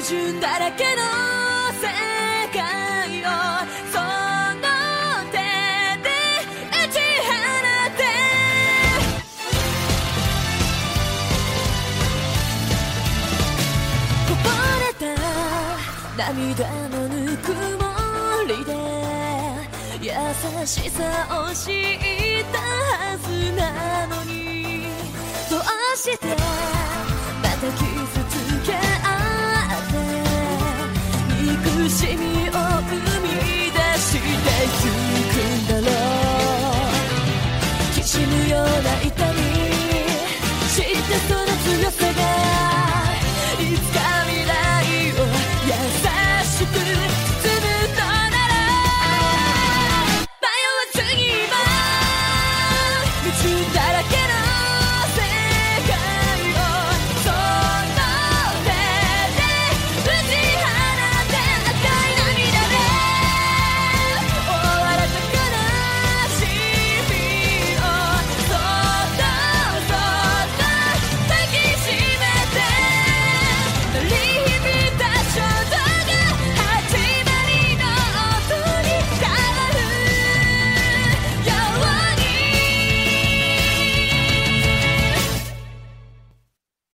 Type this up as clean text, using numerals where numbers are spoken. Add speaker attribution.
Speaker 1: 準だらけの世界をその手で打ち放てこぼれた涙のぬくもりで優しさを知ったはずなのにどうしてまた傷つけ合って憎しみを生み出してゆくんだろうきしむような痛み知ってその強さ